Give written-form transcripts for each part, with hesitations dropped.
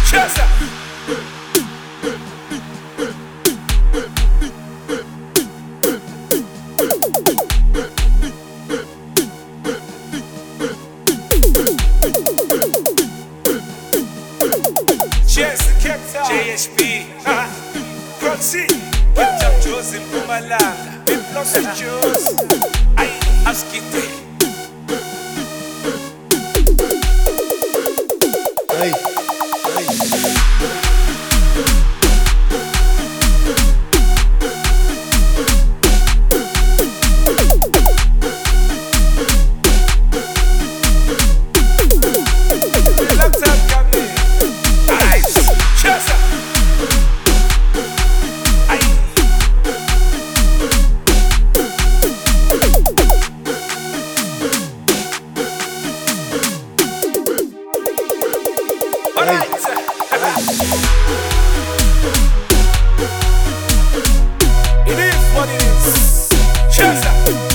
Chesa. JSP, Proxy, Captain Joseph Mpumalanga, Big Lossy Juice, Askite. Hey. It is what it is. Chesa.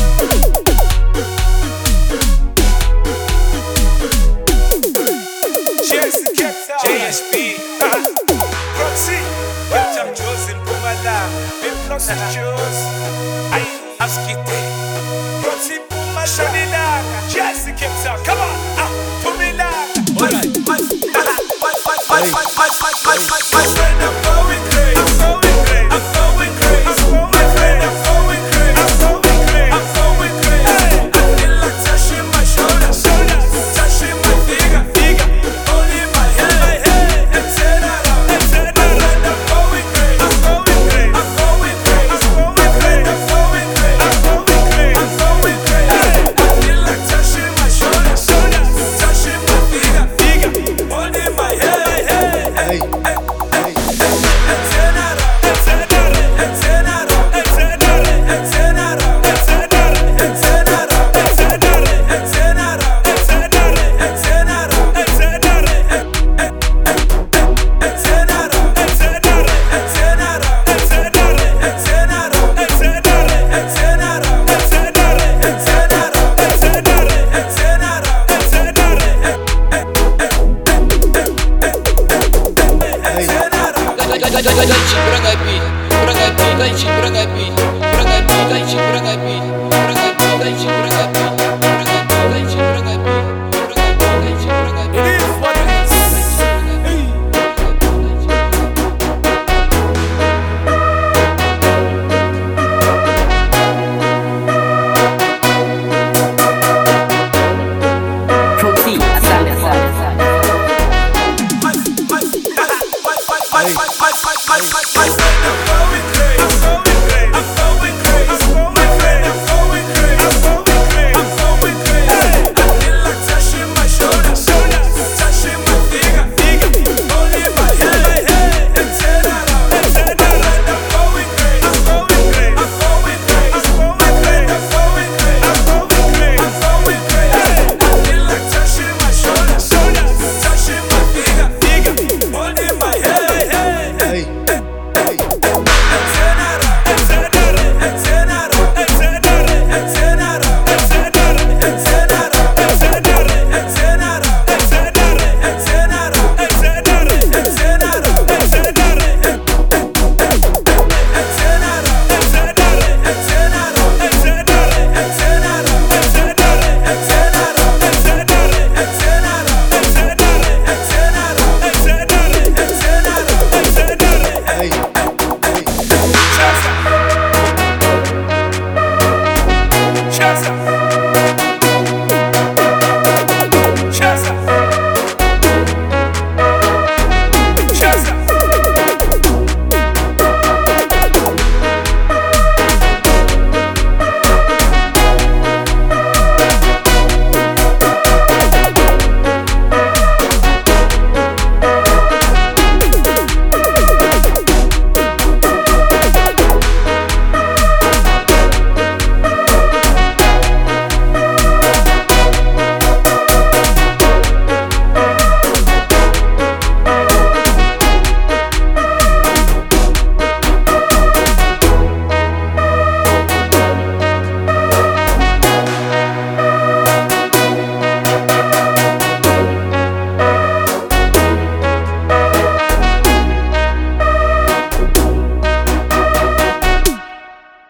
JSP, Proxy, Captain Joseph Mpumalanga, Big Lossy Juice, Askite. Proxy Mpumalanga, Jesse Kepsa, come on, Mpumalanga. Alright. My friend, I'm going crazy. I'm going crazy. I'm going crazy. My friend, I'm going crazy. I'm going crazy. I'm going crazy. I feel like touching my shoulder, touching my finger, holding my head, and turn around. My friend, I'm going crazy. I'm going crazy. I'm going crazy. My friend, I'm going crazy. I'm going crazy. I'm going crazy. I feel like touching my shoulder, touching my finger, holding my head. Hey. My friend, I'm going